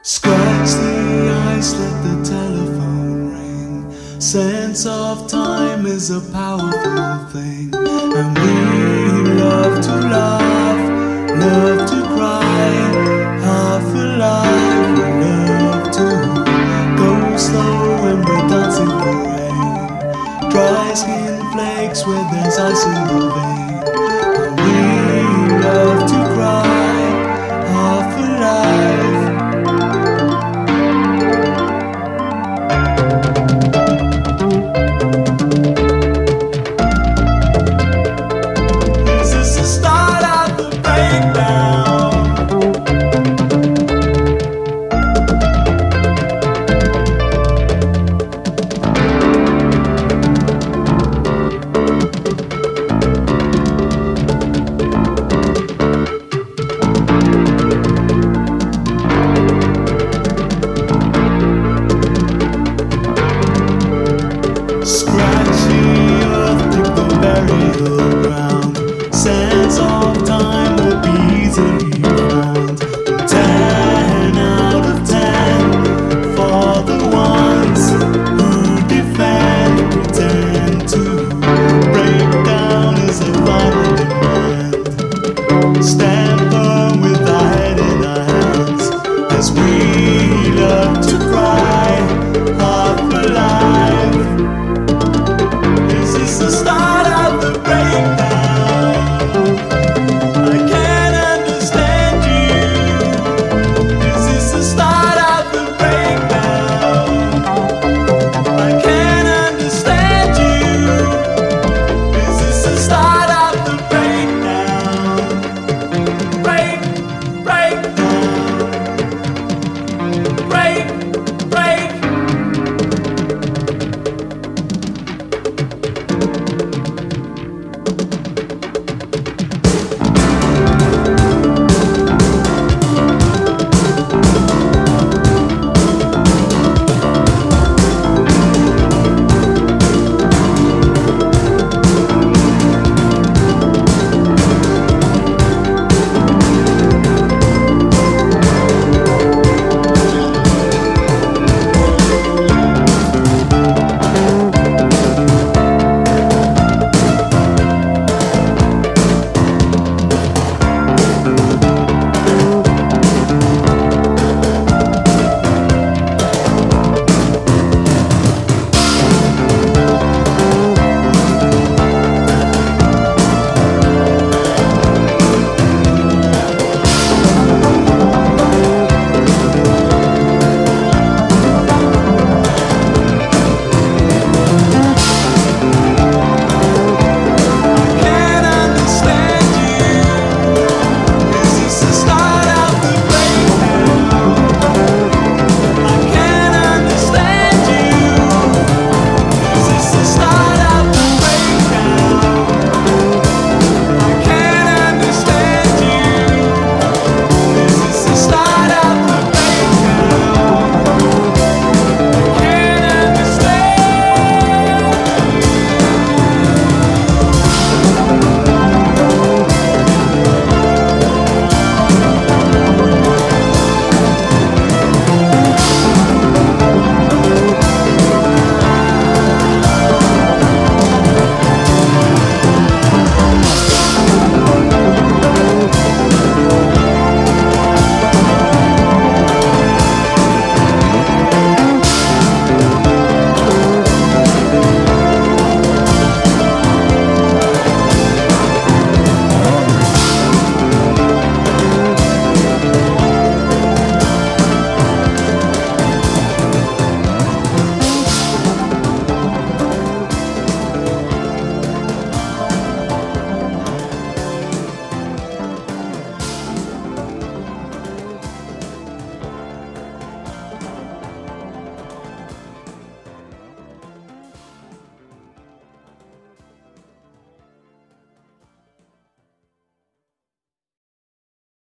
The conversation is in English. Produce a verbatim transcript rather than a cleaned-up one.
Scratch the ice, let the telephone ring. Sense of time is a powerful thing. And we love to laugh, love to cry. Half alive, we love to go slow when we're dancing in the rain. Dry skin flakes where there's ice in the vein. And we love to cry, half alive. Sense of time will be easily found. Ten out of ten for the ones who defend, pretend to break down as a final demand. Stand firm with our head in our hands as we love to cry, half alive. Is this the start?